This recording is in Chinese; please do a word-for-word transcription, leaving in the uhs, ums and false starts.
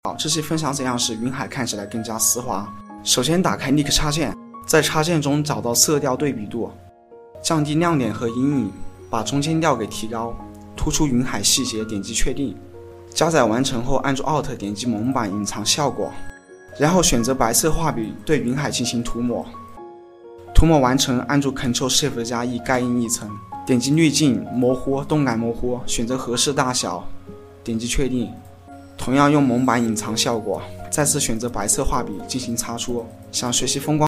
好，这期分享怎样使云海看起来更加丝滑。首先打开 Nik 插件，在插件中找到色调对比度，降低亮点和阴影，把中间调给提高，突出云海细节，点击确定。加载完成后按住 Alt 点击蒙版隐藏效果，然后选择白色画笔对云海进行涂抹。涂抹完成按住 Ctrl Shift 加 E 盖印一层，点击滤镜模糊动感模糊，选择合适大小，点击确定。同样用蒙版隐藏效果，再次选择白色画笔进行擦出。想学习风光